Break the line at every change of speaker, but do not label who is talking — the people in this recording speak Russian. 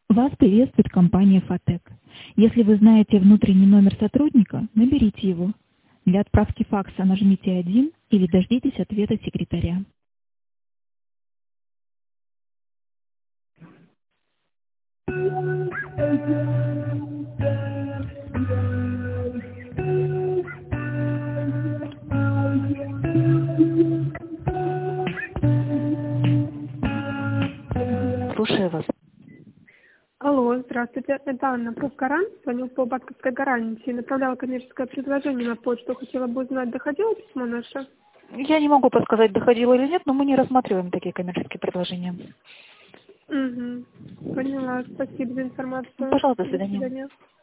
Вас приветствует компания «Фатек». Если вы знаете внутренний номер сотрудника, наберите его. Для отправки факса нажмите 1 или дождитесь ответа секретаря. Слушаю вас.
Алло, здравствуйте, это Анна Профгарант. Звоню по банковской гарантии. Направляла коммерческое предложение на почту. Хотела бы узнать, доходило письмо наше?
Я не могу подсказать, доходило или нет, но мы не рассматриваем такие коммерческие предложения.
Угу. Поняла. Спасибо за информацию.
Пожалуйста, до
До
свидания.
свидания.